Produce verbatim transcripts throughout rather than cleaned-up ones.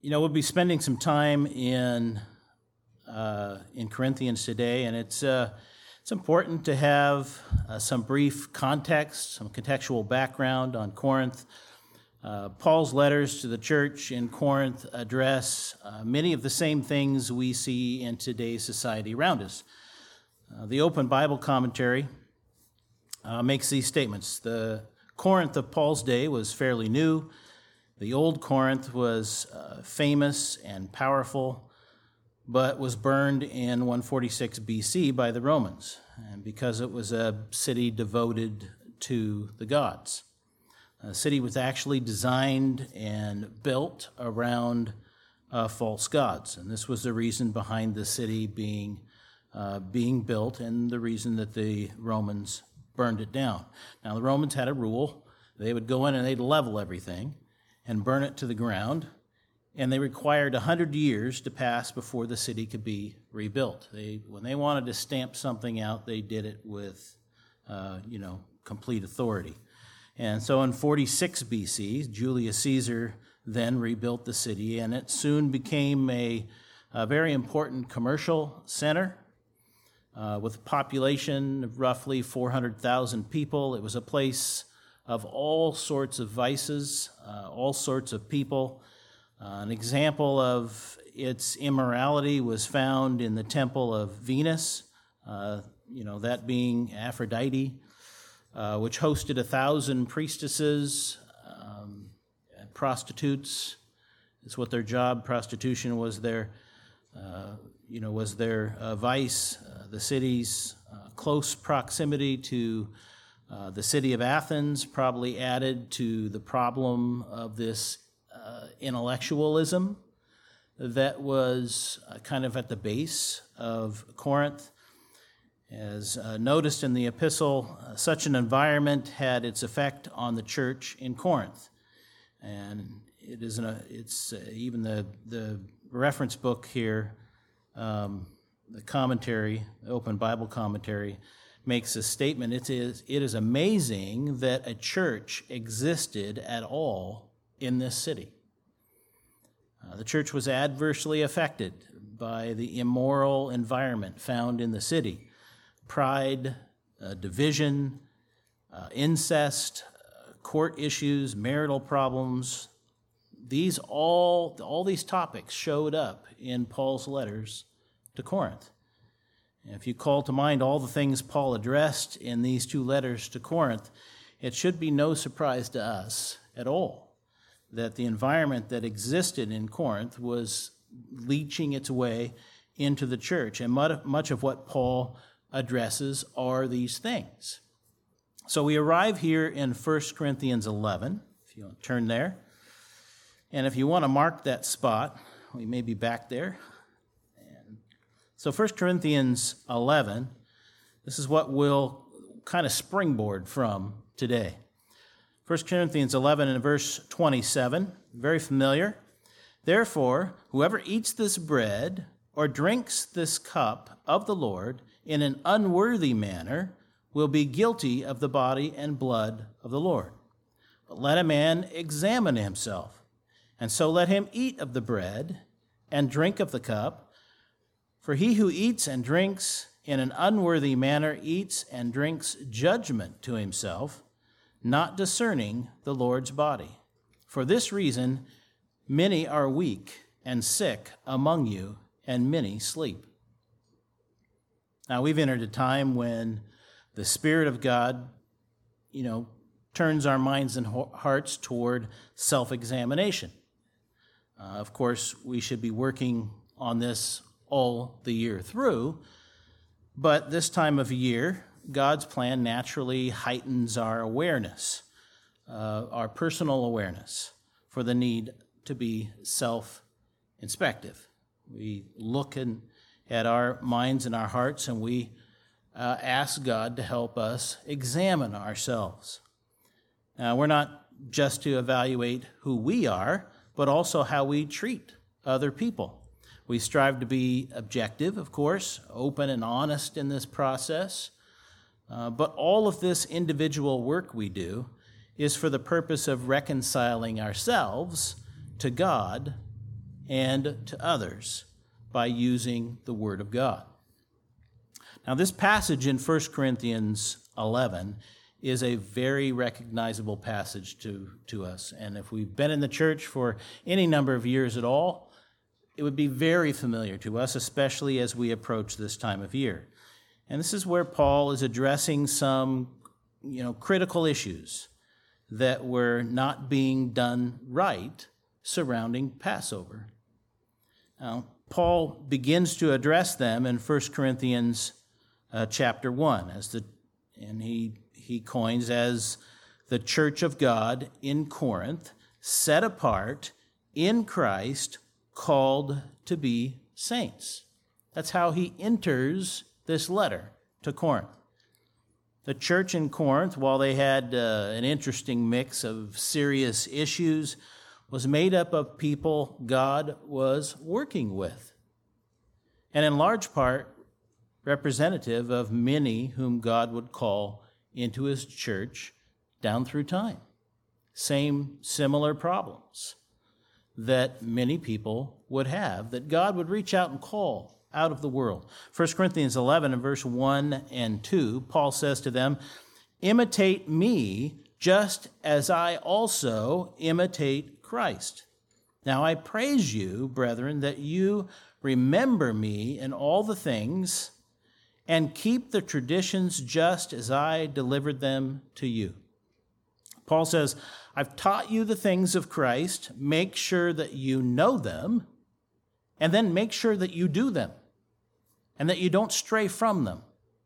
You know, we'll be spending some time in uh, in Corinthians today, and it's uh, it's important to have uh, some brief context, some contextual background on Corinth. Uh, Paul's letters to the church in Corinth address uh, many of the same things we see in today's society around us. Uh, the Open Bible Commentary uh, makes these statements. The Corinth of Paul's day was fairly new. The old Corinth was uh, famous and powerful, but was burned in one forty-six B C by the Romans, and because it was a city devoted to the gods. The city was actually designed and built around uh, false gods, and this was the reason behind the city being uh, being built, and the reason that the Romans burned it down. Now, the Romans had a rule. They would go in and they'd level everything and burn it to the ground, and they required one hundred years to pass before the city could be rebuilt. They, when they wanted to stamp something out, they did it with, uh, you know, complete authority. And so in forty-six B C, Julius Caesar then rebuilt the city, and it soon became a, a very important commercial center uh, with a population of roughly four hundred thousand people. It was a place of all sorts of vices, uh, all sorts of people. Uh, an example of its immorality was found in the temple of Venus, uh, you know, that being Aphrodite, uh, which hosted a thousand priestesses, um, prostitutes. It's what their job. Prostitution was their, uh, you know, was their uh, vice. Uh, the city's uh, close proximity to Uh, the city of Athens probably added to the problem of this uh, intellectualism that was uh, kind of at the base of Corinth. As uh, noticed in the epistle, uh, such an environment had its effect on the church in Corinth. And it is an, it's uh, even the, the reference book here, um, the commentary, the Open Bible Commentary, makes a statement. It is, it is amazing that a church existed at all in this city. Uh, the church was adversely affected by the immoral environment found in the city. Pride, uh, division, uh, incest, uh, court issues, marital problems. These all, all these topics showed up in Paul's letters to Corinth. If you call to mind all the things Paul addressed in these two letters to Corinth, it should be no surprise to us at all that the environment that existed in Corinth was leaching its way into the church. And much of what Paul addresses are these things. So we arrive here in First Corinthians eleven, if you want to turn there. And if you want to mark that spot, we may be back there. So First Corinthians eleven, this is what we'll kind of springboard from today. First Corinthians eleven and verse twenty-seven, very familiar. Therefore, whoever eats this bread or drinks this cup of the Lord in an unworthy manner will be guilty of the body and blood of the Lord. But let a man examine himself, and so let him eat of the bread and drink of the cup. For he who eats and drinks in an unworthy manner eats and drinks judgment to himself, not discerning the Lord's body. For this reason, many are weak and sick among you, and many sleep. Now, we've entered a time when the Spirit of God, you know, turns our minds and hearts toward self-examination. Uh, of course, we should be working on this all the year through, but this time of year, God's plan naturally heightens our awareness, uh, our personal awareness for the need to be self-inspective. We look in, at our minds and our hearts, and we uh, ask God to help us examine ourselves. Now, we're not just to evaluate who we are, but also how we treat other people. We strive to be objective, of course, open and honest in this process. Uh, but all of this individual work we do is for the purpose of reconciling ourselves to God and to others by using the Word of God. Now, this passage in First Corinthians eleven is a very recognizable passage to, to us. And if we've been in the church for any number of years at all, it would be very familiar to us, especially as we approach this time of year. And this is where Paul is addressing some, you know, critical issues that were not being done right surrounding Passover. Now, Paul begins to address them in First Corinthians uh, chapter one, as the and he he coins as the church of God in Corinth, set apart in Christ, called to be saints. That's how he enters this letter to Corinth. The church in Corinth, while they had uh, an interesting mix of serious issues, was made up of people God was working with, and in large part representative of many whom God would call into his church down through time. Same similar problems that many people would have, that God would reach out and call out of the world. First Corinthians eleven and verse one and two, Paul says to them, "Imitate me just as I also imitate Christ. Now I praise you, brethren, that you remember me in all the things and keep the traditions just as I delivered them to you." Paul says, I've taught you the things of Christ. Make sure that you know them, and then make sure that you do them, and that you don't stray from them.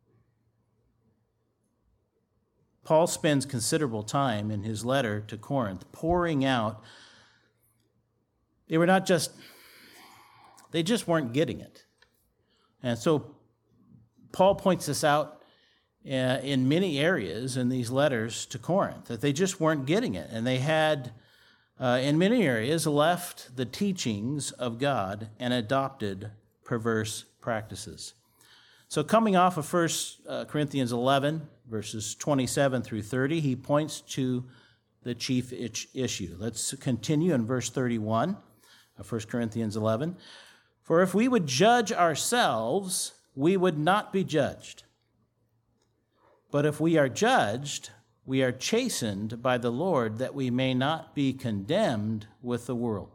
Paul spends considerable time in his letter to Corinth pouring out. They were not just, they just weren't getting it. And so Paul points this out uh, in many areas in these letters to Corinth, that they just weren't getting it. And they had, uh, in many areas, left the teachings of God and adopted perverse practices. So coming off of First Corinthians eleven, verses twenty-seven through thirty, he points to the chief issue. Let's continue in verse thirty-one of First Corinthians eleven. "For if we would judge ourselves, we would not be judged. But if we are judged, we are chastened by the Lord, that we may not be condemned with the world."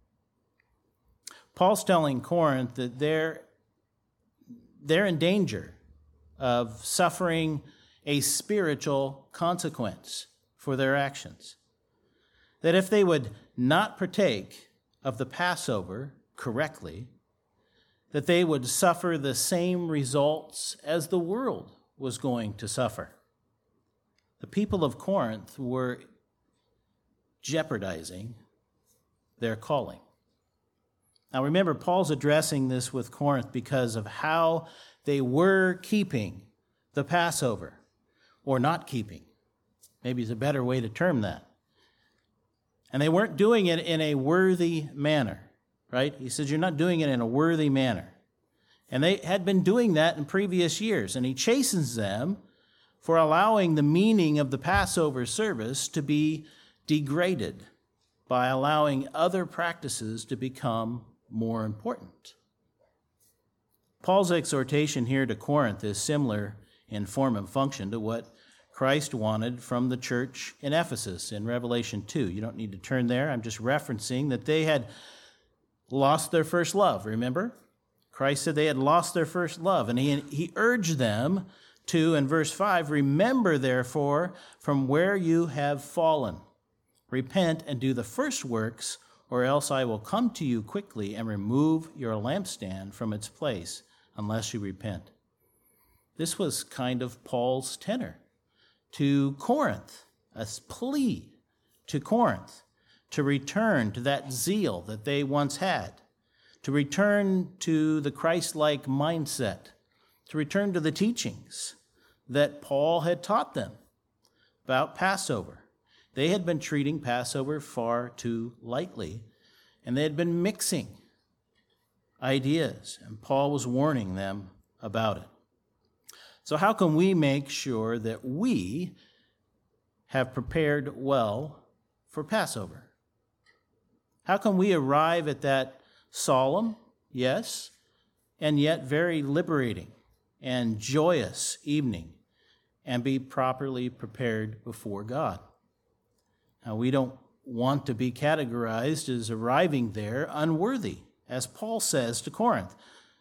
Paul's telling Corinth that they're, they're in danger of suffering a spiritual consequence for their actions. That if they would not partake of the Passover correctly, that they would suffer the same results as the world was going to suffer. The people of Corinth were jeopardizing their calling. Now remember, Paul's addressing this with Corinth because of how they were keeping the Passover, or not keeping. Maybe is a better way to term that. And they weren't doing it in a worthy manner. Right? He says, you're not doing it in a worthy manner. And they had been doing that in previous years. And he chastens them for allowing the meaning of the Passover service to be degraded by allowing other practices to become more important. Paul's exhortation here to Corinth is similar in form and function to what Christ wanted from the church in Ephesus in Revelation two. You don't need to turn there. I'm just referencing that they had lost their first love, remember? Christ said they had lost their first love, and he, he urged them to, in verse five, "Remember, therefore, from where you have fallen. Repent and do the first works, or else I will come to you quickly and remove your lampstand from its place, unless you repent." This was kind of Paul's tenor to Corinth, a plea to Corinth to return to that zeal that they once had, to return to the Christ-like mindset, to return to the teachings that Paul had taught them about Passover. They had been treating Passover far too lightly, and they had been mixing ideas, and Paul was warning them about it. So how can we make sure that we have prepared well for Passover? How can we arrive at that solemn, yes, and yet very liberating and joyous evening, and be properly prepared before God. Now, we don't want to be categorized as arriving there unworthy, as Paul says to Corinth,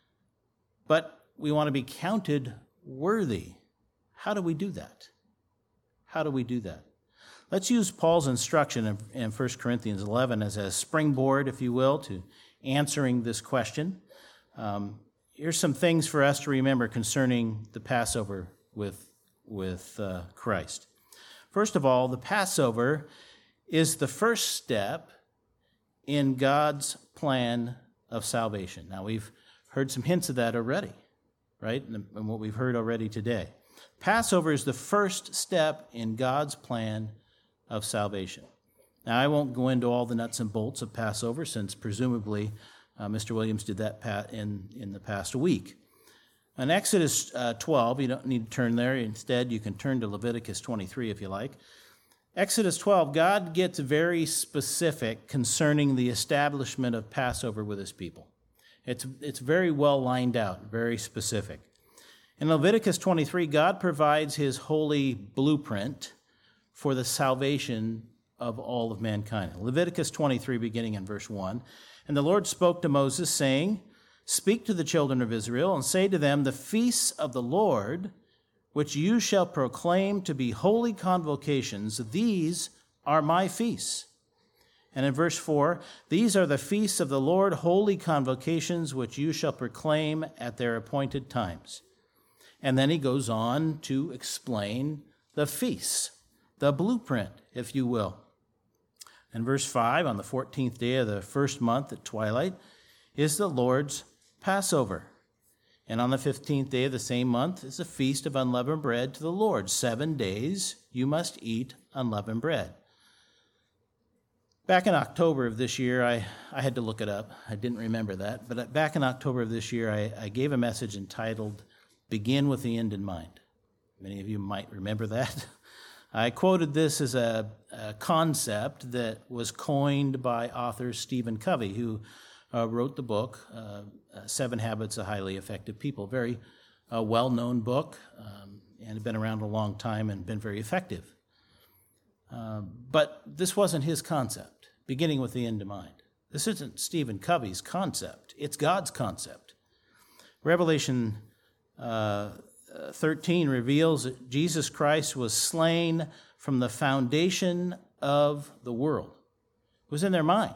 but we want to be counted worthy. How do we do that? How do we do that? Let's use Paul's instruction in, in First Corinthians eleven as a springboard, if you will, to answering this question. Um, here's some things for us to remember concerning the Passover with, with uh, Christ. First of all, the Passover is the first step in God's plan of salvation. Now, we've heard some hints of that already, right, and what we've heard already today. Passover is the first step in God's plan of salvation. Now, I won't go into all the nuts and bolts of Passover, since presumably uh, Mister Williams did that in, in the past week. In Exodus uh, twelve, you don't need to turn there. Instead, you can turn to Leviticus twenty-three if you like. Exodus twelve, God gets very specific concerning the establishment of Passover with his people. It's, it's very well lined out, very specific. In Leviticus twenty-three, God provides his holy blueprint for the salvation of all of mankind. Leviticus twenty-three, beginning in verse one, "And the Lord spoke to Moses, saying, Speak to the children of Israel, and say to them, The feasts of the Lord, which you shall proclaim to be holy convocations, these are my feasts." And in verse four, "These are the feasts of the Lord, holy convocations, which you shall proclaim at their appointed times." And then he goes on to explain the feasts, the blueprint, if you will. In verse five, "On the fourteenth day of the first month at twilight is the Lord's Passover. And on the fifteenth day of the same month is a feast of unleavened bread to the Lord. Seven days you must eat unleavened bread." Back in October of this year, I, I had to look it up. I didn't remember that. But back in October of this year, I, I gave a message entitled, "Begin with the End in Mind." Many of you might remember that. I quoted this as a, a concept that was coined by author Stephen Covey, who uh, wrote the book, uh, Seven Habits of Highly Effective People. Very uh, well-known book, um, and had been around a long time and been very effective. Uh, but this wasn't his concept, beginning with the end in mind. This isn't Stephen Covey's concept. It's God's concept. Revelation uh, thirteen reveals that Jesus Christ was slain from the foundation of the world. It was in their mind.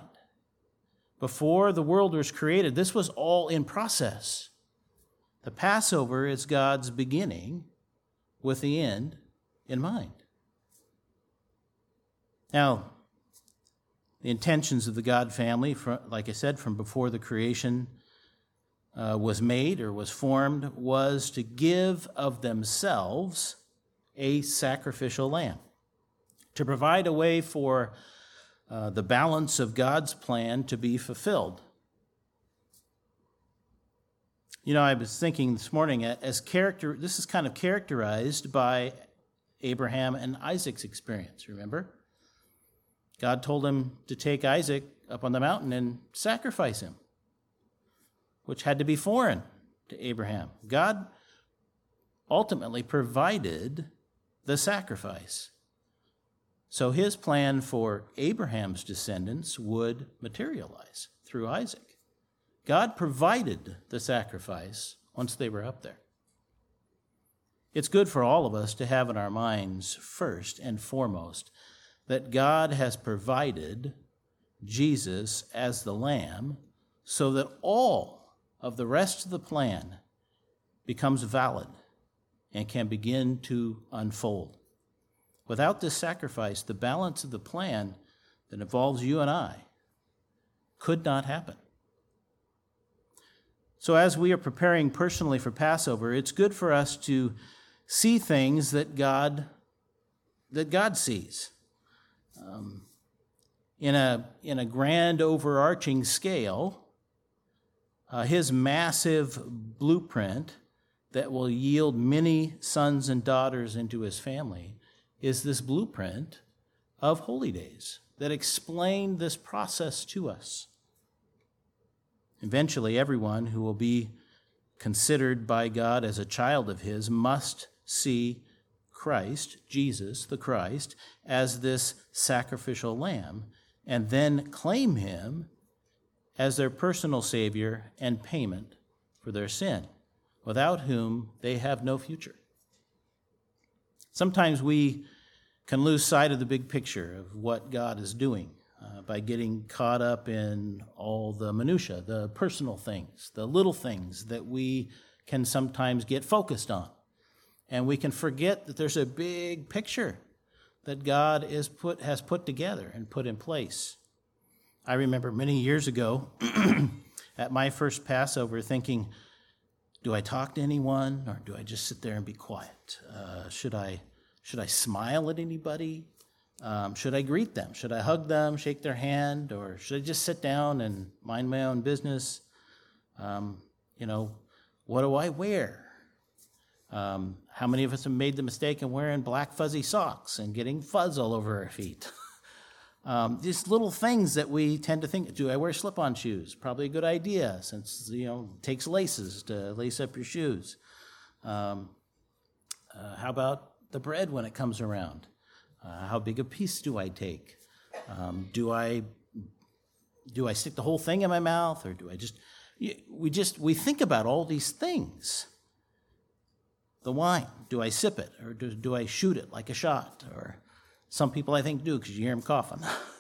Before the world was created, this was all in process. The Passover is God's beginning with the end in mind. Now, the intentions of the God family, like I said, from before the creation uh, was made or was formed, was to give of themselves a sacrificial lamb, to provide a way for uh, the balance of God's plan to be fulfilled. You know, I was thinking this morning, as character, this is kind of characterized by Abraham and Isaac's experience, remember? God told him to take Isaac up on the mountain and sacrifice him, which had to be foreign to Abraham. God ultimately provided the sacrifice. So his plan for Abraham's descendants would materialize through Isaac. God provided the sacrifice once they were up there. It's good for all of us to have in our minds, first and foremost, that God has provided Jesus as the Lamb so that all of the rest of the plan becomes valid and can begin to unfold. Without this sacrifice, the balance of the plan that involves you and I could not happen. So as we are preparing personally for Passover, it's good for us to see things that God, that God sees. Um, in a in a grand overarching scale, uh, his massive blueprint that will yield many sons and daughters into his family is this blueprint of holy days that explain this process to us. Eventually, everyone who will be considered by God as a child of his must see Christ, Jesus, the Christ, as this sacrificial lamb, and then claim him as their personal Savior and payment for their sin, without whom they have no future. Sometimes we can lose sight of the big picture of what God is doing uh, by getting caught up in all the minutia, the personal things, the little things that we can sometimes get focused on. And we can forget that there's a big picture that God is put, has put together and put in place. I remember many years ago at my first Passover thinking, do I talk to anyone or do I just sit there and be quiet? Uh, should I should I smile at anybody? Um, should I greet them? Should I hug them, shake their hand, or should I just sit down and mind my own business? Um, you know, what do I wear? Um, how many of us have made the mistake of wearing black fuzzy socks and getting fuzz all over our feet? Um, these little things that we tend to think, do I wear slip-on shoes? Probably a good idea since, you know, it takes laces to lace up your shoes. Um, uh, how about the bread when it comes around? Uh, how big a piece do I take? Um, do I do I stick the whole thing in my mouth, or do I just, we just, we think about all these things. The wine, do I sip it, or do, do I shoot it like a shot? Or some people I think do, because you hear them coughing.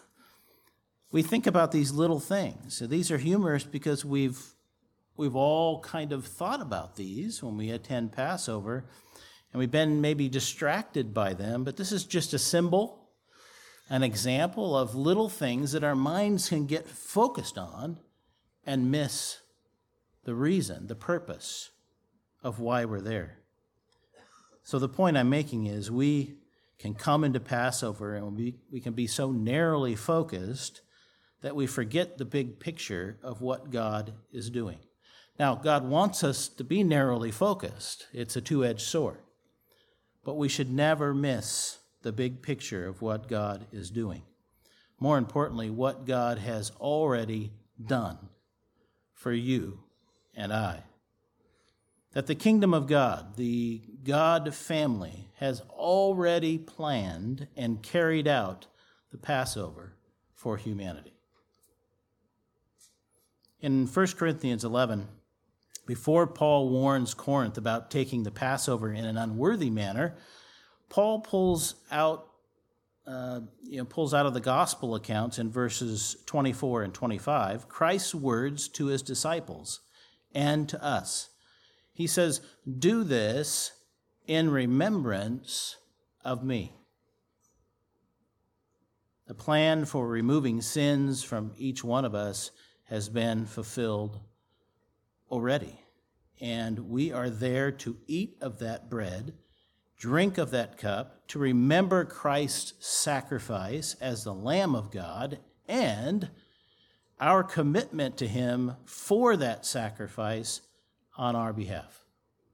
We think about these little things. So these are humorous because we've we've all kind of thought about these when we attend Passover, and we've been maybe distracted by them, but this is just a symbol, an example of little things that our minds can get focused on and miss the reason, the purpose of why we're there. So the point I'm making is we can come into Passover and we, we can be so narrowly focused that we forget the big picture of what God is doing. Now, God wants us to be narrowly focused. It's a two-edged sword. But we should never miss the big picture of what God is doing. More importantly, what God has already done for you and I. That the kingdom of God, the God family, has already planned and carried out the Passover for humanity. In First Corinthians eleven, before Paul warns Corinth about taking the Passover in an unworthy manner, Paul pulls out, uh, you know, pulls out of the gospel accounts in verses twenty-four and twenty-five, Christ's words to his disciples and to us. He says, "Do this in remembrance of me." The plan for removing sins from each one of us has been fulfilled already. And we are there to eat of that bread, drink of that cup, to remember Christ's sacrifice as the Lamb of God, and our commitment to him for that sacrifice on our behalf.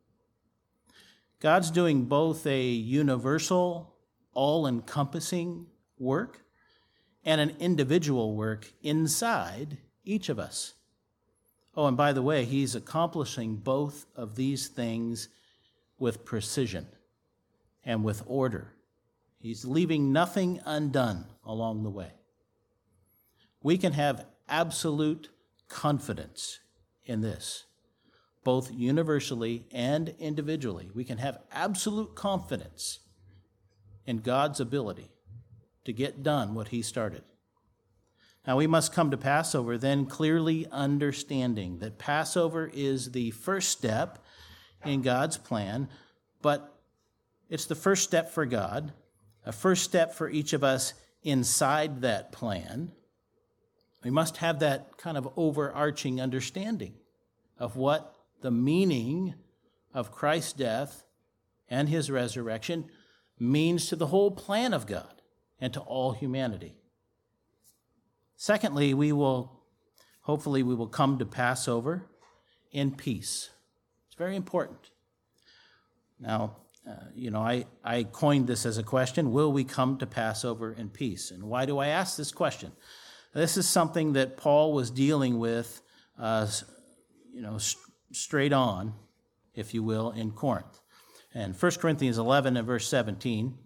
God's doing both a universal, all-encompassing work and an individual work inside each of us. Oh, and by the way, he's accomplishing both of these things with precision and with order. He's leaving nothing undone along the way. We can have absolute confidence in this, both universally and individually. We can have absolute confidence in God's ability to get done what he started. Now, we must come to Passover then clearly understanding that Passover is the first step in God's plan, but it's the first step for God, a first step for each of us inside that plan. We must have that kind of overarching understanding of what the meaning of Christ's death and his resurrection means to the whole plan of God and to all humanity. Secondly, we will, hopefully we will come to Passover in peace. It's very important. Now, uh, you know, I, I coined this as a question, will we come to Passover in peace? And why do I ask this question? This is something that Paul was dealing with uh, you know, st- straight on, if you will, in Corinth. And First Corinthians eleven and verse seventeen.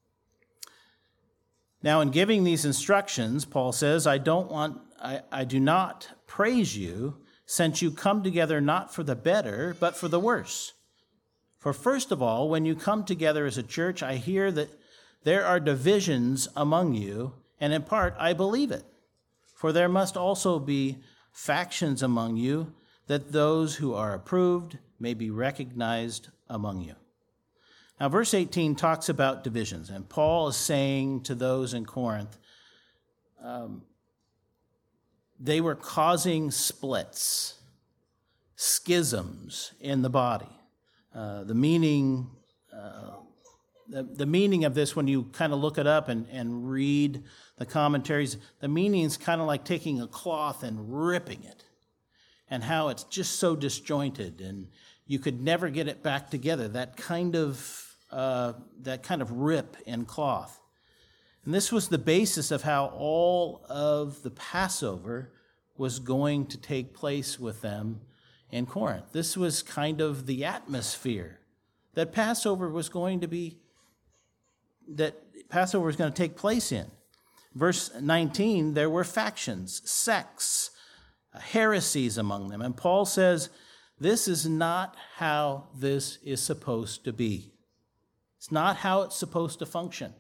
Now, in giving these instructions, Paul says, I don't want, I, I do not praise you, since you come together not for the better, but for the worse. For first of all, when you come together as a church, I hear that there are divisions among you, and in part I believe it. For there must also be factions among you, that those who are approved may be recognized among you. Now, verse eighteen talks about divisions, and Paul is saying to those in Corinth, um, they were causing splits, schisms in the body. Uh, the meaning, uh, the, the meaning of this, when you kind of look it up and, and read the commentaries, the meaning is kind of like taking a cloth and ripping it, and how it's just so disjointed, and you could never get it back together. That kind of uh, that kind of rip in cloth. And this was the basis of how all of the Passover was going to take place with them in Corinth. This was kind of the atmosphere that Passover was going to be, that Passover was going to take place in. Verse nineteen, there were factions, sects, heresies among them. And Paul says, this is not how this is supposed to be. It's not how it's supposed to function.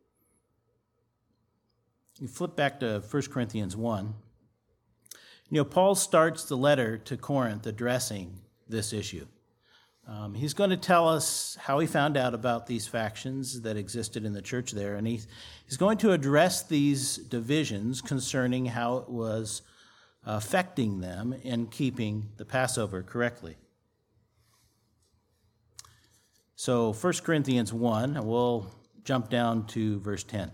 You flip back to First Corinthians one. You know, Paul starts the letter to Corinth addressing this issue. Um, he's going to tell us how he found out about these factions that existed in the church there, and he, he's going to address these divisions concerning how it was affecting them in keeping the Passover correctly. So First Corinthians one, and we'll jump down to verse ten.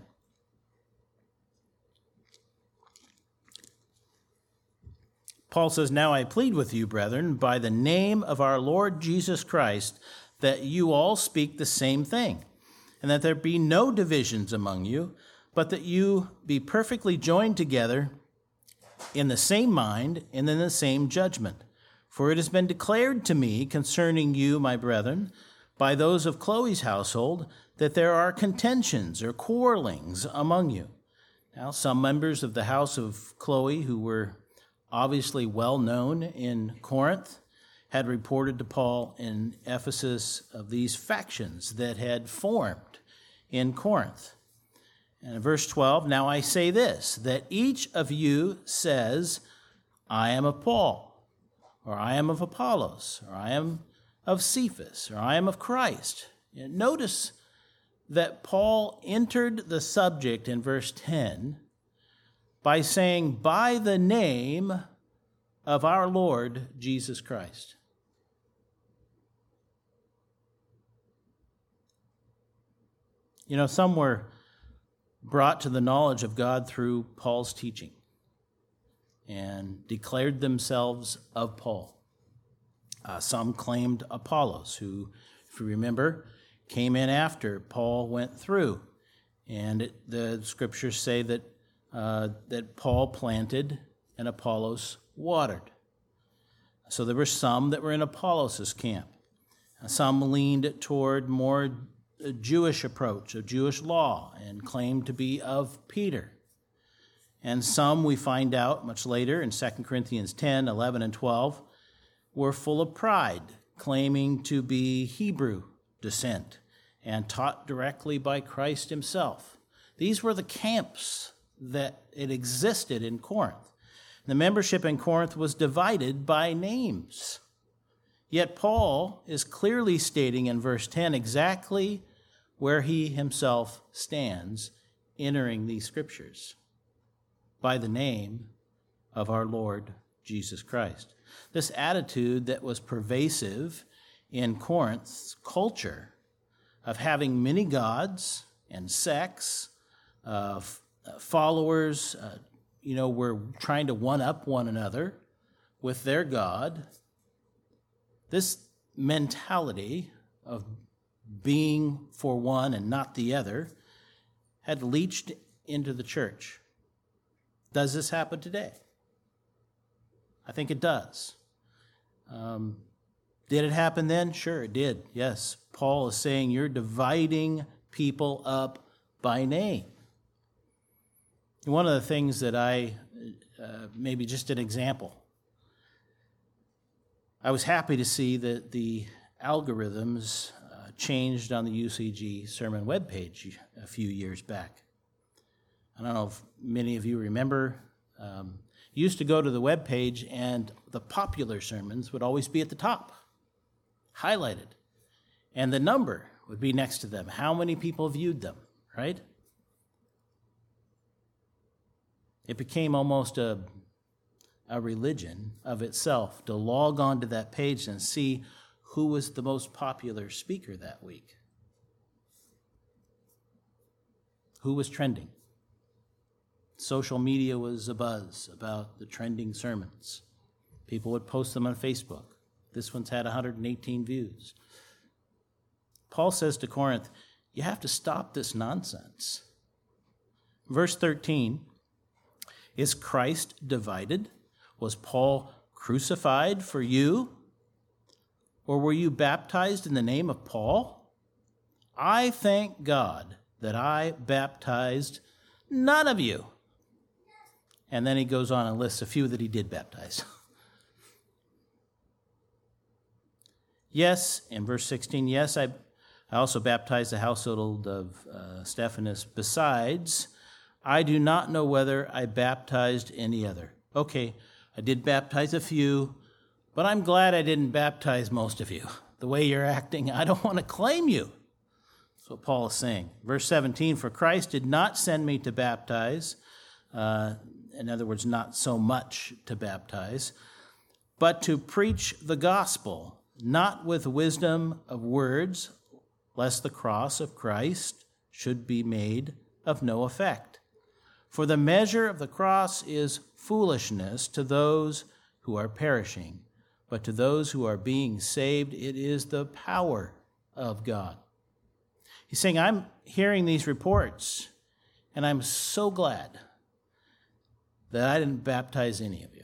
Paul says, now I plead with you, brethren, by the name of our Lord Jesus Christ, that you all speak the same thing, and that there be no divisions among you, but that you be perfectly joined together in the same mind and in the same judgment. For it has been declared to me concerning you, my brethren, by those of Chloe's household, that there are contentions or quarrelings among you. Now, some members of the house of Chloe, who were obviously well known in Corinth, had reported to Paul in Ephesus of these factions that had formed in Corinth. And in verse twelve, now I say this, that each of you says, I am of Paul, or I am of Apollos, or I am of Cephas, or I am of Christ. And notice that Paul entered the subject in verse ten by saying, by the name of our Lord Jesus Christ. You know, some were brought to the knowledge of God through Paul's teaching and declared themselves of Paul. Uh, some claimed Apollos, who, if you remember, came in after Paul went through. And it, the scriptures say that uh, that Paul planted and Apollos watered. So there were some that were in Apollos' camp. Some leaned toward more a Jewish approach, of Jewish law, and claimed to be of Peter. And some, we find out much later in Second Corinthians ten, eleven, and twelve, were full of pride, claiming to be Hebrew descent and taught directly by Christ himself. These were the camps that it existed in Corinth. The membership in Corinth was divided by names. Yet Paul is clearly stating in verse ten exactly where he himself stands entering these scriptures, by the name of our Lord Jesus Christ. This attitude that was pervasive in Corinth's culture of having many gods and sects, uh, followers, uh, you know, were trying to one-up one another with their God. This mentality of being for one and not the other had leached into the church. Does this happen today? I think it does. Um, did it happen then? Sure, it did. Yes. Paul is saying you're dividing people up by name. One of the things that I, uh, maybe just an example, I was happy to see that the algorithms uh, changed on the U C G sermon webpage a few years back. I don't know if many of you remember, um, you used to go to the webpage and the popular sermons would always be at the top, highlighted, and the number would be next to them, how many people viewed them, right? It became almost a, a religion of itself to log on to that page and see who was the most popular speaker that week. Who was trending? Social media was abuzz about the trending sermons. People would post them on Facebook. This one's had one hundred eighteen views. Paul says to Corinth, you have to stop this nonsense. Verse thirteen, is Christ divided? Was Paul crucified for you? Or were you baptized in the name of Paul? I thank God that I baptized none of you. And then he goes on and lists a few that he did baptize. Yes, in verse sixteen, yes, I, I also baptized the household of uh, Stephanas. Besides, I do not know whether I baptized any other. Okay, I did baptize a few, but I'm glad I didn't baptize most of you. The way you're acting, I don't want to claim you. That's what Paul is saying. Verse seventeen, for Christ did not send me to baptize, uh, in other words, not so much to baptize, but to preach the gospel, not with wisdom of words, lest the cross of Christ should be made of no effect. For the measure of the cross is foolishness to those who are perishing, but to those who are being saved, it is the power of God. He's saying, I'm hearing these reports, and I'm so glad that I didn't baptize any of you.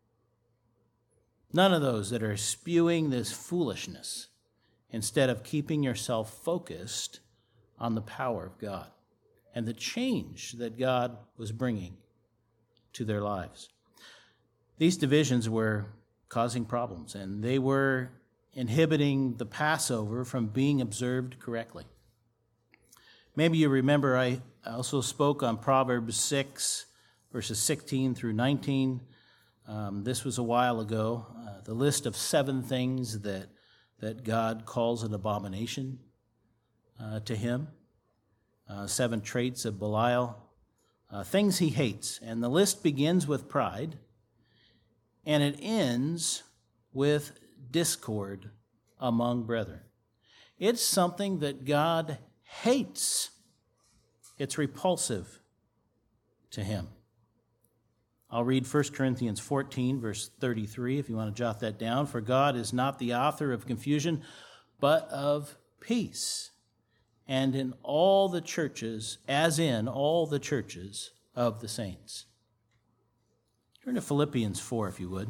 None of those that are spewing this foolishness instead of keeping yourself focused on the power of God and the change that God was bringing to their lives. These divisions were causing problems, and they were inhibiting the Passover from being observed correctly. Maybe you remember I also spoke on Proverbs six, verses sixteen through nineteen. Um, this was a while ago. Uh, the list of seven things that, that God calls an abomination uh, to him. Uh, seven traits of Belial. Uh, things he hates. And the list begins with pride, and it ends with discord among brethren. It's something that God hates. It's repulsive to him. I'll read First Corinthians fourteen, verse thirty-three, if you want to jot that down. For God is not the author of confusion, but of peace, and in all the churches, as in all the churches of the saints. Turn to Philippians four, if you would.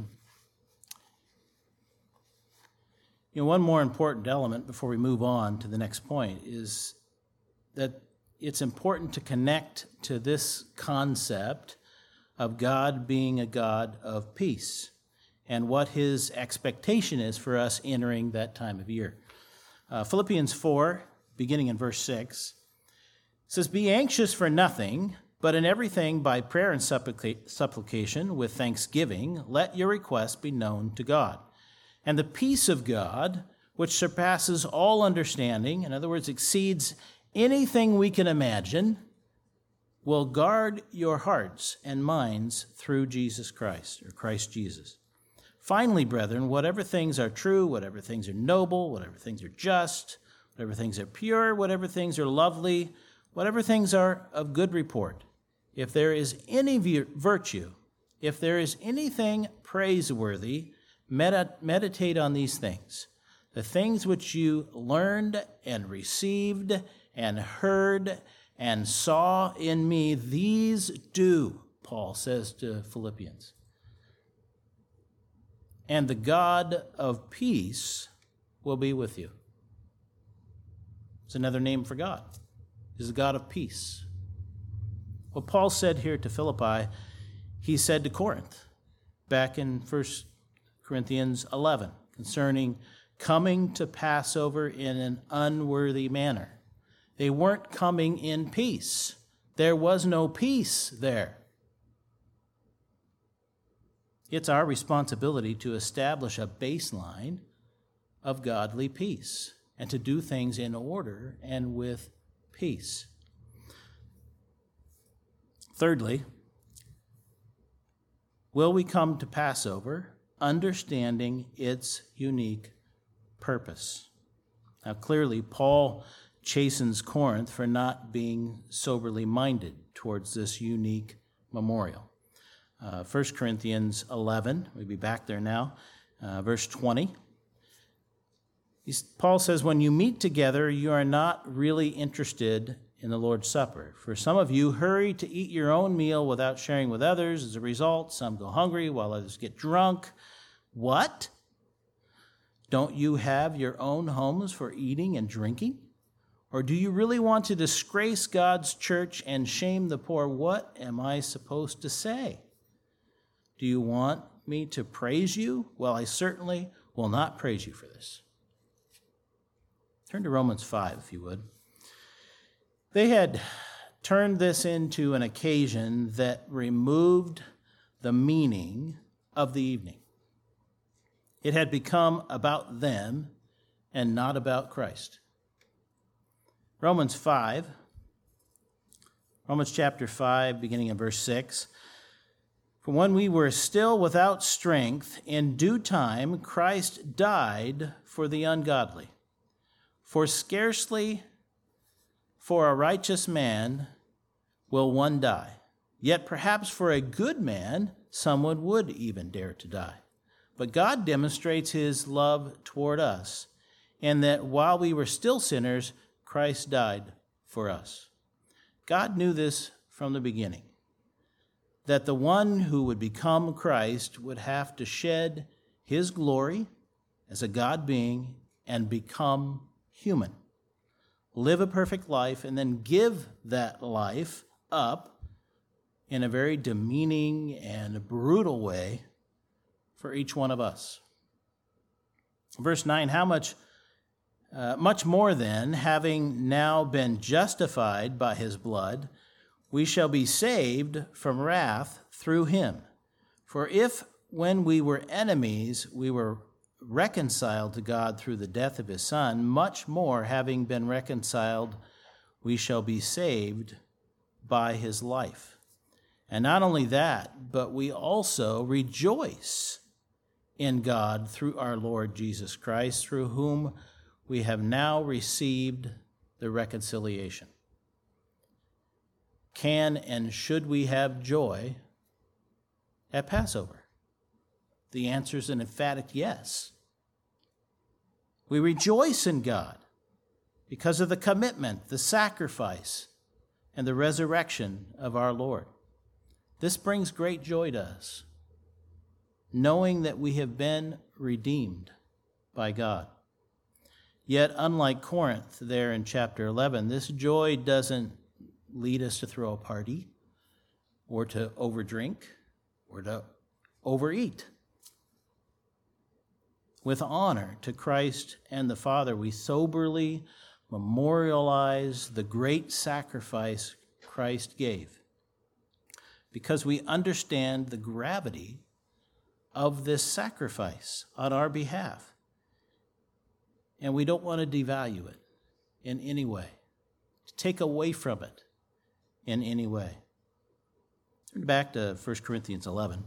You know, one more important element before we move on to the next point is that it's important to connect to this concept of God being a God of peace and what his expectation is for us entering that time of year. Uh, Philippians four, beginning in verse six, says, be anxious for nothing, but in everything by prayer and supplica- supplication with thanksgiving, let your requests be known to God. And the peace of God, which surpasses all understanding, in other words, exceeds anything we can imagine, will guard your hearts and minds through Jesus Christ, or Christ Jesus. Finally, brethren, whatever things are true, whatever things are noble, whatever things are just, whatever things are pure, whatever things are lovely, whatever things are of good report, if there is any virtue, if there is anything praiseworthy, med- meditate on these things. The things which you learned and received and heard and saw in me, these do, Paul says to Philippians. and the God of peace will be with you. It's another name for God. He's the God of peace. What Paul said here to Philippi, he said to Corinth back in First Corinthians eleven concerning coming to Passover in an unworthy manner. They weren't coming in peace. There was no peace there. It's our responsibility to establish a baseline of godly peace and to do things in order and with peace. Thirdly, will we come to Passover understanding its unique purpose? Now, clearly, Paul chastens Corinth for not being soberly minded towards this unique memorial. Uh, First Corinthians eleven, we'll be back there now, uh, verse twenty. He's, Paul says, when you meet together, you are not really interested in the Lord's Supper. For some of you hurry to eat your own meal without sharing with others. As a result, some go hungry while others get drunk. What? Don't you have your own homes for eating and drinking? Or do you really want to disgrace God's church and shame the poor? What am I supposed to say? Do you want me to praise you? Well, I certainly will not praise you for this. Turn to Romans five, if you would. They had turned this into an occasion that removed the meaning of the evening. It had become about them and not about Christ. Romans five, Romans chapter five, beginning in verse six. For when we were still without strength, in due time Christ died for the ungodly. For scarcely for a righteous man will one die. Yet perhaps for a good man someone would even dare to die. But God demonstrates his love toward us, in that while we were still sinners, Christ died for us. God knew this from the beginning, that the one who would become Christ would have to shed his glory as a God being and become human, live a perfect life, and then give that life up in a very demeaning and brutal way for each one of us. Verse nine, how much Uh, much more then, having now been justified by his blood, we shall be saved from wrath through him. For if, when we were enemies, we were reconciled to God through the death of his Son, much more, having been reconciled, we shall be saved by his life. And not only that, but we also rejoice in God through our Lord Jesus Christ, through whom we have now received the reconciliation. Can and should we have joy at Passover? The answer is an emphatic yes. We rejoice in God because of the commitment, the sacrifice, and the resurrection of our Lord. This brings great joy to us, knowing that we have been redeemed by God. Yet, unlike Corinth there in chapter eleven, this joy doesn't lead us to throw a party or to overdrink or to overeat. With honor to Christ and the Father, we soberly memorialize the great sacrifice Christ gave because we understand the gravity of this sacrifice on our behalf. And we don't want to devalue it in any way, to take away from it in any way. Turn back to First Corinthians eleven.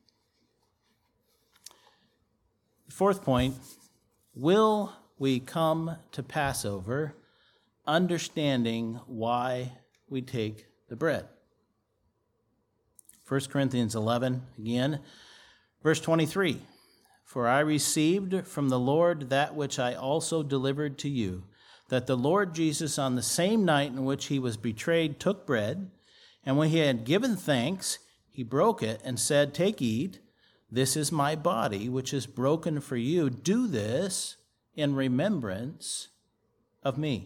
The fourth point, will we come to Passover understanding why we take the bread? First Corinthians eleven, again, verse twenty-three. For I received from the Lord that which I also delivered to you, that the Lord Jesus, on the same night in which he was betrayed, took bread, and when he had given thanks, he broke it and said, "Take, eat. This is my body, which is broken for you. Do this in remembrance of me.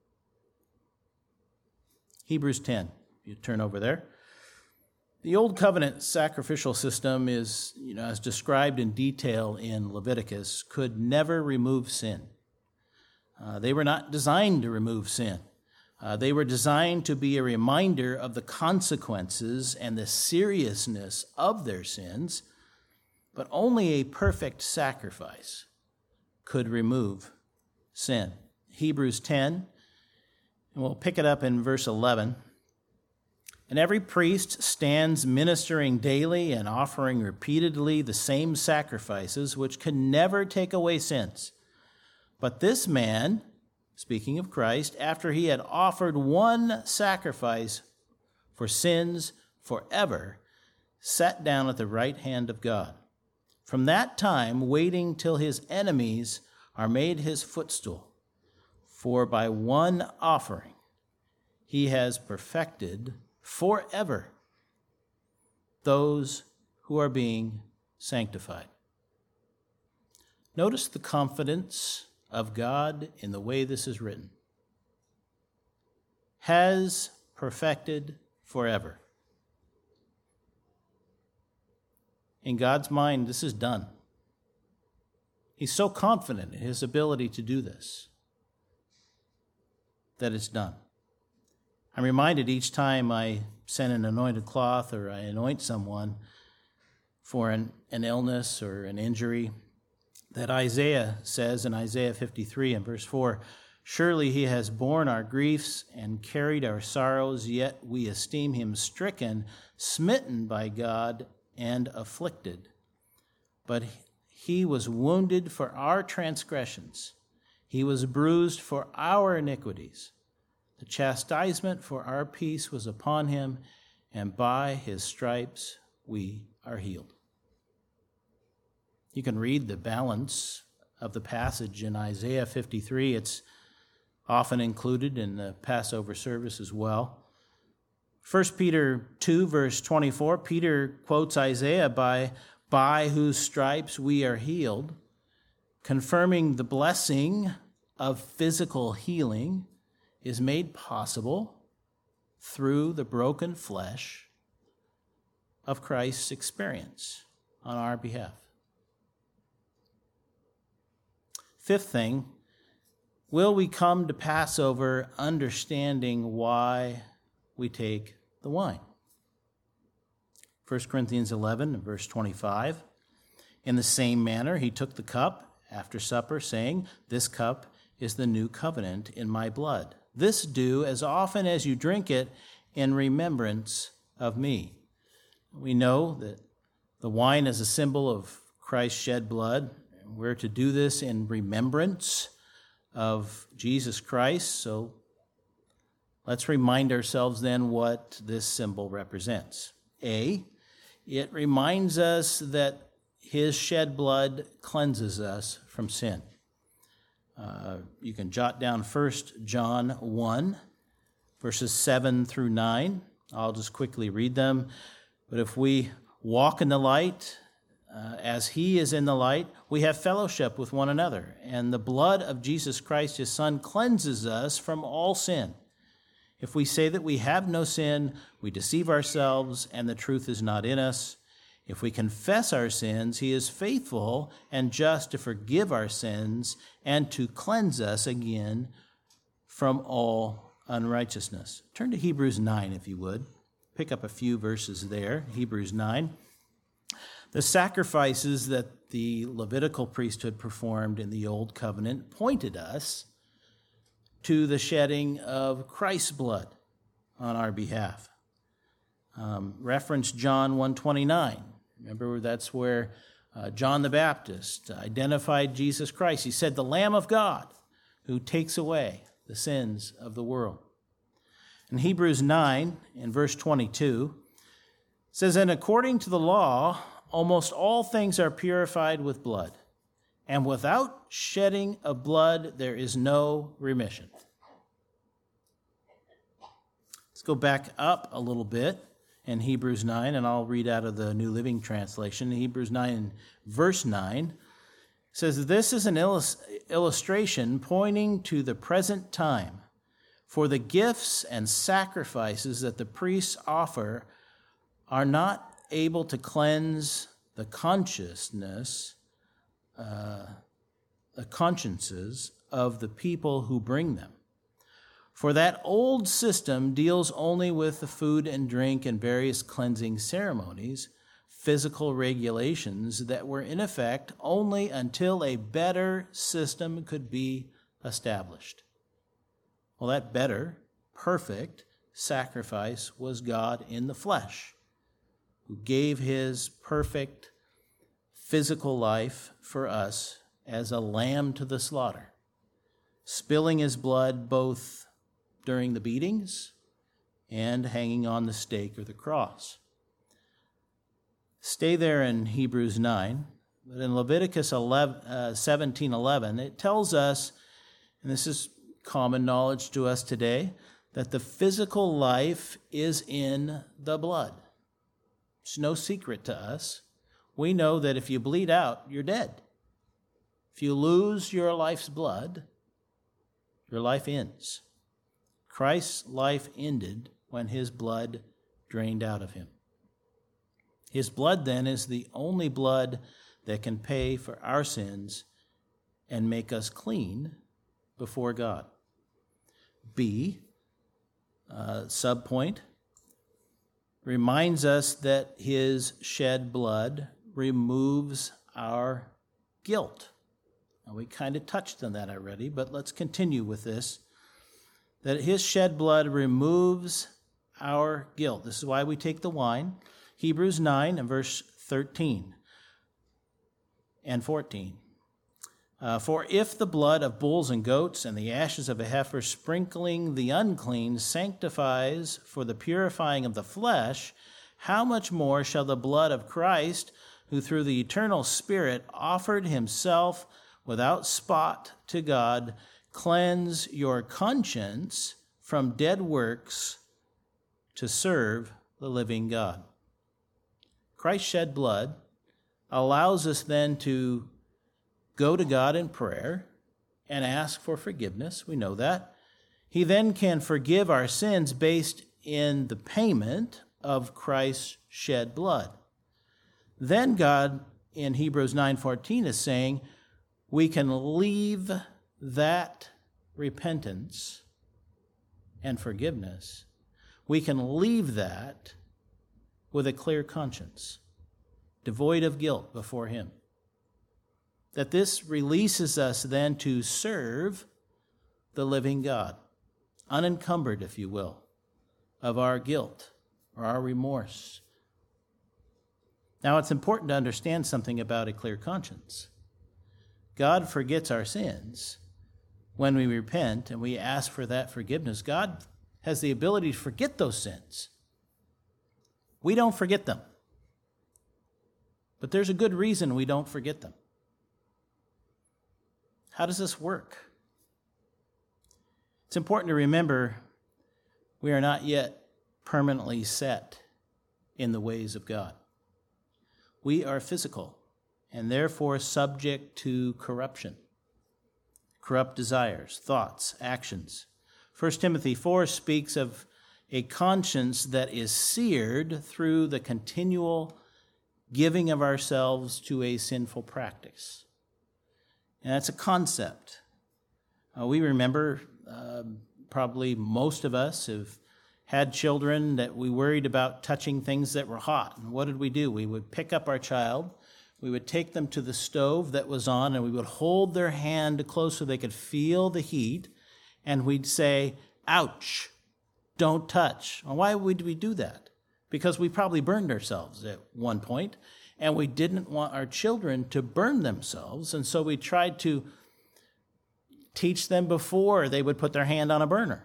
Hebrews ten, you turn over there. The Old Covenant sacrificial system is, you know, as described in detail in Leviticus, could never remove sin. Uh, they were not designed to remove sin. Uh, they were designed to be a reminder of the consequences and the seriousness of their sins, but only a perfect sacrifice could remove sin. Hebrews ten, and we'll pick it up in verse eleven. And every priest stands ministering daily and offering repeatedly the same sacrifices, which can never take away sins. But this man, speaking of Christ, after he had offered one sacrifice for sins forever, sat down at the right hand of God. From that time, waiting till his enemies are made his footstool. For by one offering he has perfected forever those who are being sanctified. Notice the confidence of God in the way this is written. Has perfected forever. In God's mind, this is done. He's so confident in his ability to do this that it's done. I'm reminded each time I send an anointed cloth or I anoint someone for an, an illness or an injury that Isaiah says in Isaiah fifty-three and verse four, surely he has borne our griefs and carried our sorrows, yet we esteem him stricken, smitten by God, and afflicted. But he was wounded for our transgressions. He was bruised for our iniquities. The chastisement for our peace was upon him, and by his stripes we are healed. You can read the balance of the passage in Isaiah fifty-three. It's often included in the Passover service as well. First Peter two, verse twenty-four, Peter quotes Isaiah by, by whose stripes we are healed, confirming the blessing of physical healing is made possible through the broken flesh of Christ's experience on our behalf. Fifth thing, will we come to Passover understanding why we take the wine? First Corinthians eleven, verse twenty-five. In the same manner, he took the cup after supper, saying, this cup is the new covenant in my blood. This do as often as you drink it in remembrance of me. We know that the wine is a symbol of Christ's shed blood. We're to do this in remembrance of Jesus Christ. So let's remind ourselves then what this symbol represents. A, it reminds us that his shed blood cleanses us from sin. Uh, you can jot down First John one, verses seven through nine. I'll just quickly read them. But if we walk in the light, uh, as he is in the light, we have fellowship with one another. And the blood of Jesus Christ, his Son, cleanses us from all sin. If we say that we have no sin, we deceive ourselves, and the truth is not in us. If we confess our sins, he is faithful and just to forgive our sins and to cleanse us again from all unrighteousness. Turn to Hebrews nine, if you would. Pick up a few verses there. Hebrews nine. The sacrifices that the Levitical priesthood performed in the Old Covenant pointed us to the shedding of Christ's blood on our behalf. Um, reference John one twenty-nine. Remember, that's where uh, John the Baptist identified Jesus Christ. He said, the Lamb of God who takes away the sins of the world. In Hebrews nine, in verse twenty-two, it says, and according to the law, almost all things are purified with blood, and without shedding of blood there is no remission. Let's go back up a little bit in Hebrews nine, and I'll read out of the New Living Translation. Hebrews nine, verse nine, says, "This is an illustration pointing to the present time, for the gifts and sacrifices that the priests offer are not able to cleanse the consciousness, uh, the consciences of the people who bring them. For that old system deals only with the food and drink and various cleansing ceremonies, physical regulations that were in effect only until a better system could be established." Well, that better, perfect sacrifice was God in the flesh, who gave his perfect physical life for us as a lamb to the slaughter, spilling his blood both during the beatings and hanging on the stake or the cross. Stay there in Hebrews nine, but in Leviticus seventeen eleven, it tells us, and this is common knowledge to us today, that the physical life is in the blood. It's no secret to us. We know that if you bleed out, you're dead. If you lose your life's blood, your life ends. Christ's life ended when his blood drained out of him. His blood, then, is the only blood that can pay for our sins and make us clean before God. B, uh, subpoint, reminds us that his shed blood removes our guilt. Now, we kind of touched on that already, but let's continue with this. That his shed blood removes our guilt. This is why we take the wine. Hebrews nine and verse thirteen and fourteen. Uh, For if the blood of bulls and goats and the ashes of a heifer sprinkling the unclean sanctifies for the purifying of the flesh, how much more shall the blood of Christ, who through the eternal Spirit offered himself without spot to God, cleanse your conscience from dead works to serve the living God. Christ's shed blood allows us then to go to God in prayer and ask for forgiveness. We know that. He then can forgive our sins based in the payment of Christ's shed blood. Then God, in Hebrews nine fourteen, is saying we can leave that repentance and forgiveness. We can leave that with a clear conscience, devoid of guilt before him. That this releases us then to serve the living God, unencumbered, if you will, of our guilt or our remorse. Now, it's important to understand something about a clear conscience. God forgets our sins when we repent and we ask for that forgiveness. God has the ability to forget those sins. We don't forget them. But there's a good reason we don't forget them. How does this work? It's important to remember we are not yet permanently set in the ways of God. We are physical and therefore subject to corruption, corrupt desires, thoughts, actions. First Timothy four speaks of a conscience that is seared through the continual giving of ourselves to a sinful practice. And that's a concept. Uh, we remember, uh, probably most of us have had children that we worried about touching things that were hot. And what did we do? We would pick up our child, we would take them to the stove that was on, and we would hold their hand close so they could feel the heat, and we'd say, ouch, don't touch. Well, why would we do that? Because we probably burned ourselves at one point, and we didn't want our children to burn themselves, and so we tried to teach them before they would put their hand on a burner.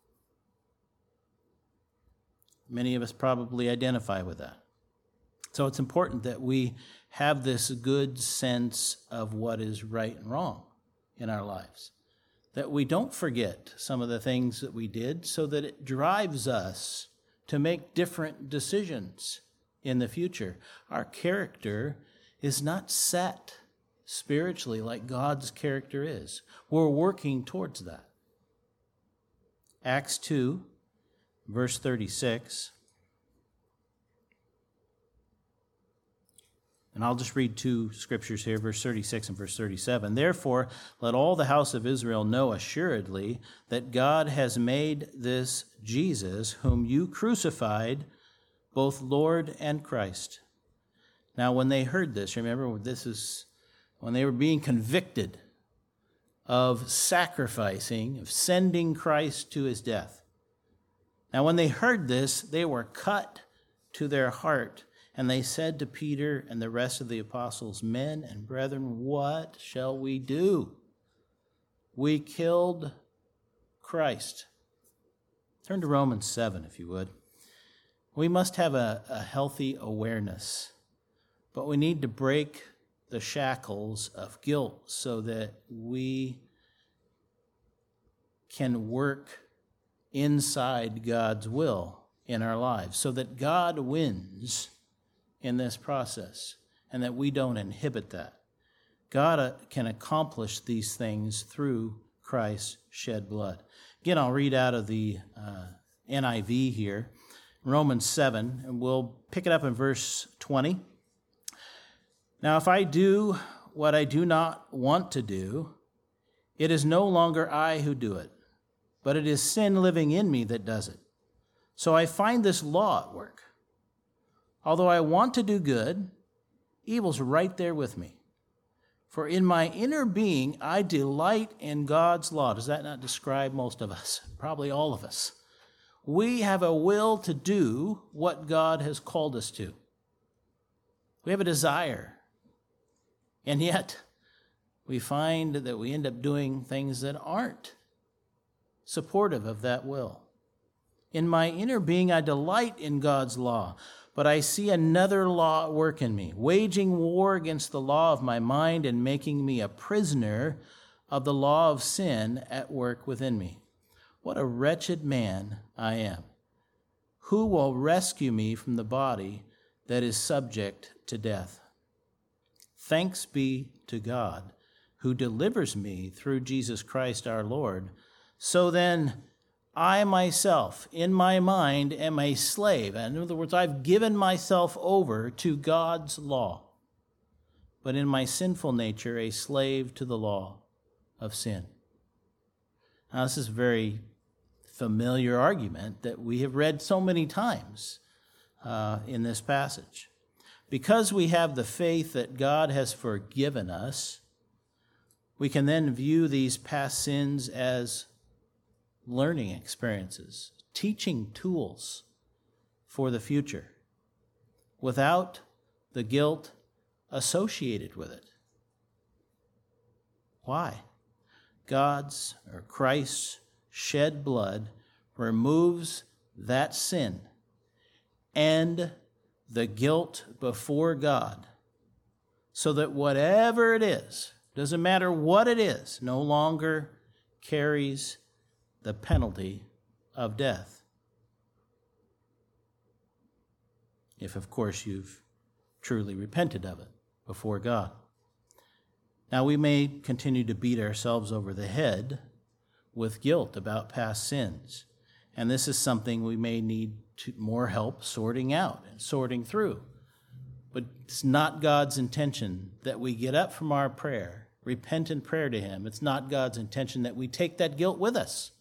Many of us probably identify with that. So it's important that we have this good sense of what is right and wrong in our lives, that we don't forget some of the things that we did so that it drives us to make different decisions in the future. Our character is not set spiritually like God's character is. We're working towards that. Acts two, verse thirty-six. And I'll just read two scriptures here, verse thirty-six and verse thirty-seven. Therefore, let all the house of Israel know assuredly that God has made this Jesus, whom you crucified, both Lord and Christ. Now, when they heard this, remember, this is when they were being convicted of sacrificing, of sending Christ to his death. Now, when they heard this, they were cut to their heart. And they said to Peter and the rest of the apostles, men and brethren, what shall we do? We killed Christ. Turn to Romans seven, if you would. We must have a, a healthy awareness, but we need to break the shackles of guilt so that we can work inside God's will in our lives, so that God wins in this process, and that we don't inhibit that. God uh, can accomplish these things through Christ's shed blood. Again, I'll read out of the uh, N I V here, Romans seven, and we'll pick it up in verse twenty. Now, if I do what I do not want to do, it is no longer I who do it, but it is sin living in me that does it. So I find this law at work. Although I want to do good, evil's right there with me. For in my inner being, I delight in God's law. Does that not describe most of us? Probably all of us. We have a will to do what God has called us to. We have a desire. And yet, we find that we end up doing things that aren't supportive of that will. In my inner being, I delight in God's law. But I see another law at work in me, waging war against the law of my mind and making me a prisoner of the law of sin at work within me. What a wretched man I am. Who will rescue me from the body that is subject to death? Thanks be to God, who delivers me through Jesus Christ our Lord. So then, I myself, in my mind, am a slave. In other words, I've given myself over to God's law, but in my sinful nature, a slave to the law of sin. Now, this is a very familiar argument that we have read so many times uh, in this passage. Because we have the faith that God has forgiven us, we can then view these past sins as learning experiences, teaching tools for the future without the guilt associated with it. Why? God's or Christ's shed blood removes that sin and the guilt before God, so that whatever it is, doesn't matter what it is, no longer carries the penalty of death. If, of course, you've truly repented of it before God. Now, we may continue to beat ourselves over the head with guilt about past sins, and this is something we may need to, more help sorting out and sorting through. But it's not God's intention that we get up from our prayer, repent in prayer to Him. It's not God's intention that we take that guilt with us.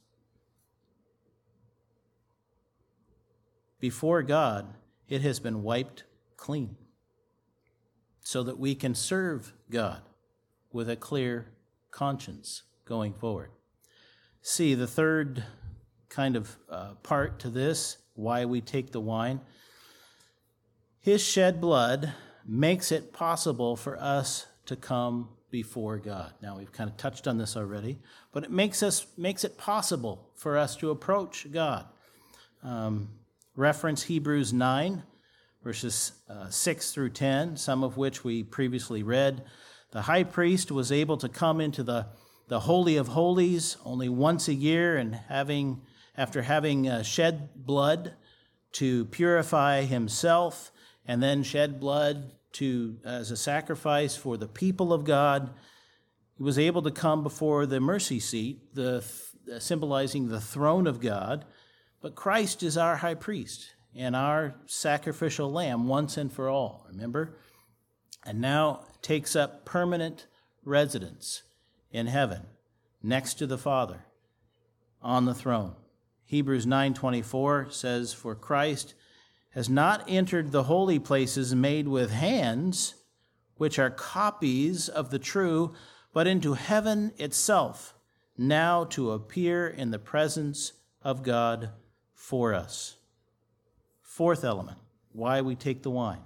Before God, it has been wiped clean so that we can serve God with a clear conscience going forward. See, the third kind of uh, part to this, why we take the wine, His shed blood makes it possible for us to come before God. Now, we've kind of touched on this already, but it makes us makes it possible for us to approach God. Um, reference Hebrews nine, verses uh, six through ten, some of which we previously read. The high priest was able to come into the, the Holy of Holies only once a year, and having after having uh, shed blood to purify himself and then shed blood to as a sacrifice for the people of God. He was able to come before the mercy seat, the symbolizing the throne of God. But Christ is our high priest and our sacrificial lamb once and for all, remember? And now takes up permanent residence in heaven next to the Father on the throne. Hebrews nine twenty-four says, "For Christ has not entered the holy places made with hands, which are copies of the true, but into heaven itself, now to appear in the presence of God for us." Fourth element, why we take the wine.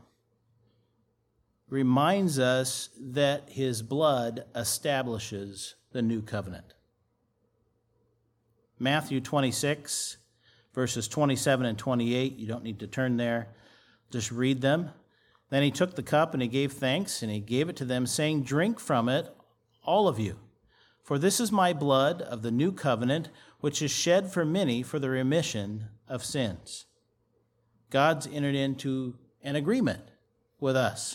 Reminds us that his blood establishes the new covenant. Matthew twenty-six, verses twenty-seven and twenty-eight, you don't need to turn there, just read them. "Then he took the cup and he gave thanks, and he gave it to them, saying, 'Drink from it, all of you, for this is my blood of the new covenant, which is shed for many for the remission of sins.'" God's entered into an agreement with us.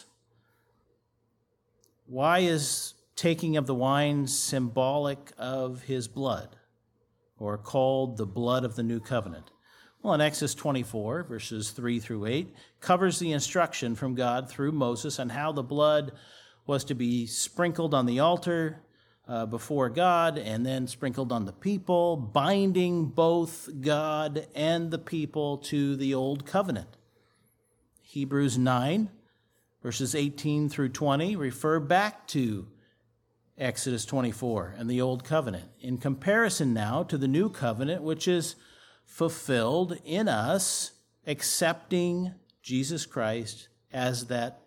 Why is taking of the wine symbolic of his blood, or called the blood of the new covenant? Well, in Exodus twenty-four, verses three through eight, covers the instruction from God through Moses on how the blood was to be sprinkled on the altar uh, before God and then sprinkled on the people, binding both God and the people to the old covenant. Hebrews nine, verses eighteen through twenty, refer back to Exodus twenty-four and the old covenant, in comparison now to the new covenant, which is fulfilled in us accepting Jesus Christ as that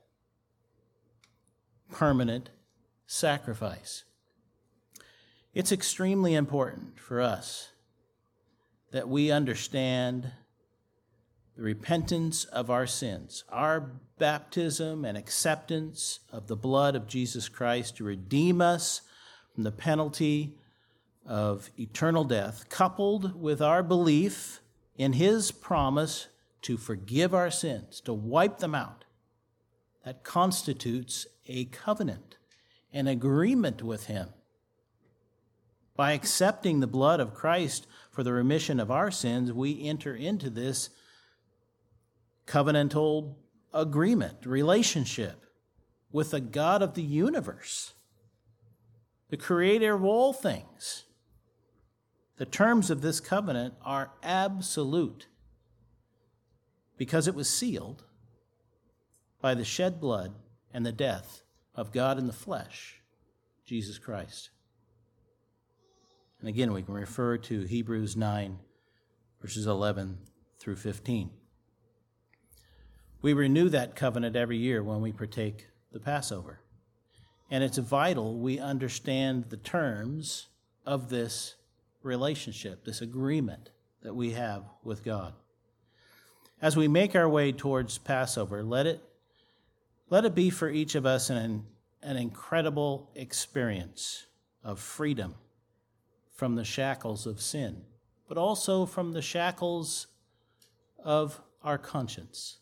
permanent sacrifice. It's extremely important for us that we understand the repentance of our sins, our baptism and acceptance of the blood of Jesus Christ to redeem us from the penalty of eternal death, coupled with our belief in his promise to forgive our sins, to wipe them out. That constitutes a covenant, an agreement with him. By accepting the blood of Christ for the remission of our sins, we enter into this covenantal agreement, relationship with the God of the universe, the creator of all things. The terms of this covenant are absolute because it was sealed by the shed blood and the death of God in the flesh, Jesus Christ. And again, we can refer to Hebrews nine, verses eleven through fifteen. We renew that covenant every year when we partake the Passover. And it's vital we understand the terms of this relationship, this agreement that we have with God. As we make our way towards Passover, let it, let it be for each of us an, an incredible experience of freedom from the shackles of sin, but also from the shackles of our conscience.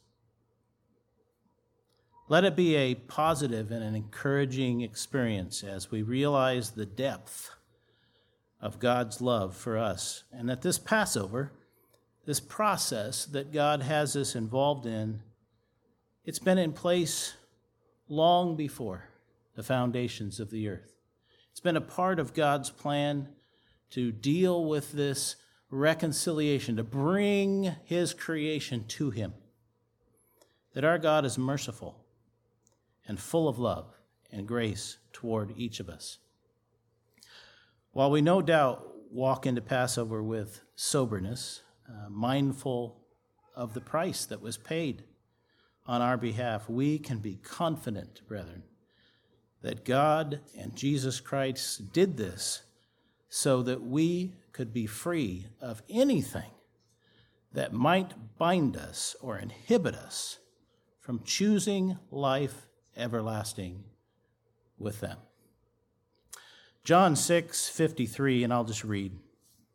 Let it be a positive and an encouraging experience as we realize the depth of God's love for us, and that this Passover, this process that God has us involved in, it's been in place long before the foundations of the earth. It's been a part of God's plan to deal with this reconciliation, to bring his creation to him. That our God is merciful and full of love and grace toward each of us. While we no doubt walk into Passover with soberness, uh, mindful of the price that was paid on our behalf, we can be confident, brethren, that God and Jesus Christ did this so that we could be free of anything that might bind us or inhibit us from choosing life everlasting with them. John six fifty-three, and I'll just read.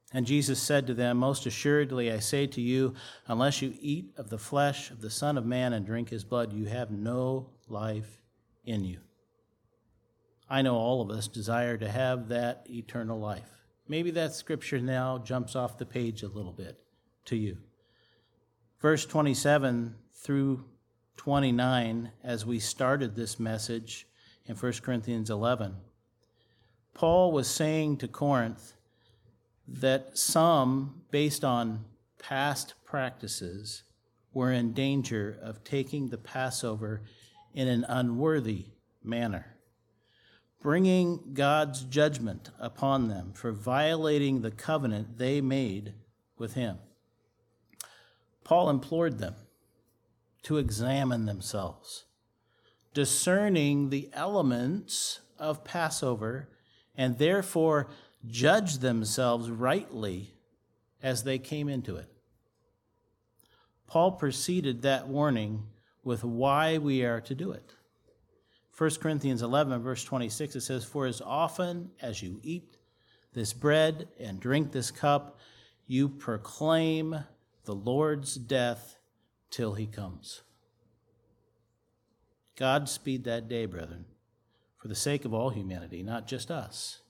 And Jesus said to them, most assuredly I say to you, unless you eat of the flesh of the Son of Man and drink his blood, you have no life in you. I know all of us desire to have that eternal life. Maybe that scripture now jumps off the page a little bit to you. Verse twenty-seven through twenty-nine, as we started this message in First Corinthians eleven, Paul was saying to Corinth that some, based on past practices, were in danger of taking the Passover in an unworthy manner, bringing God's judgment upon them for violating the covenant they made with him. Paul implored them to examine themselves, discerning the elements of Passover, and therefore judge themselves rightly as they came into it. Paul preceded that warning with why we are to do it. First Corinthians eleven, verse twenty-six, it says, for as often as you eat this bread and drink this cup, you proclaim the Lord's death till he comes. God speed that day, brethren, for the sake of all humanity, not just us.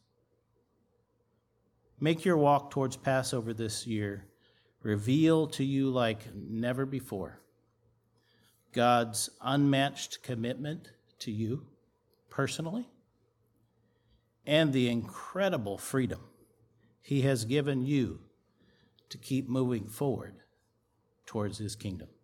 Make your walk towards Passover this year reveal to you like never before God's unmatched commitment to you personally and the incredible freedom he has given you to keep moving forward towards his kingdom.